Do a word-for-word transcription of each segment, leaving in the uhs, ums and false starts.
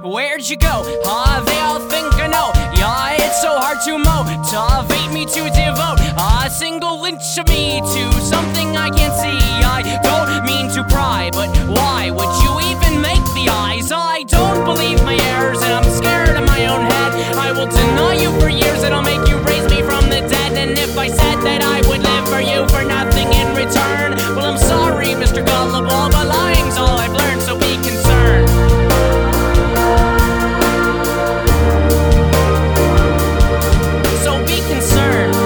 Where'd you go? Ah, uh, they all think I know. Yeah, it's so hard to motivate me to devote a single inch of me to something I can't see. I don't mean to pry, but why would you even make the eyes? I don't believe my errors and I'm scared of my own head. I will deny you for years and I'll make you raise me from the dead. And if I said that I would live for you for nothing in return, well, I'm sorry, Mister Gullible, but lying's all I've learned, so be concerned. So be concerned.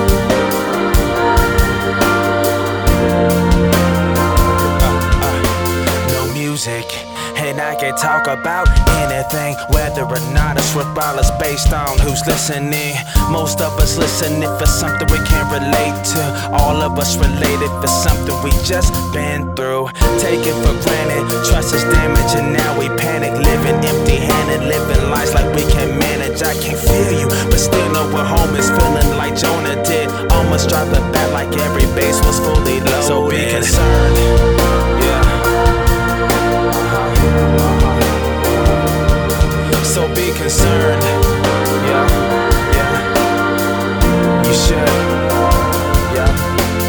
Uh, uh, no music, and I can talk about anything, whether or not it's football is based on who's listening. Most of us listening for something we can relate to. All of us related for something we just been through. Take it for granted, trust is damaged, and now we panic. Living empty-handed, living lives like we can manage. I can feel you, but still know we're home is feeling like Jonah did. Almost dropped the bat like every base was fully loaded. So be concerned, yeah. So be concerned, yeah, yeah. You should, yeah.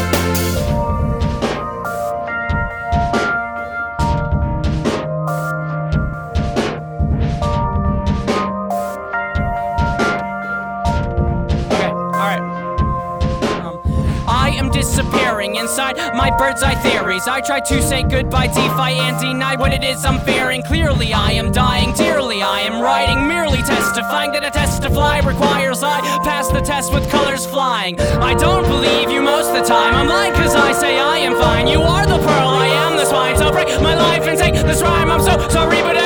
Okay, alright. Um, I am disappearing inside my bird's eye theories. I try to say goodbye, defy and deny what it is I'm fearing. Clearly I am dying dearly. I am writing, merely testifying that a test to fly requires I pass the test with colors flying. I don't believe you most of the time. I'm lying cause I say I am fine. You are the pearl, I am the swine. So break my life and take this rhyme. I'm so sorry, but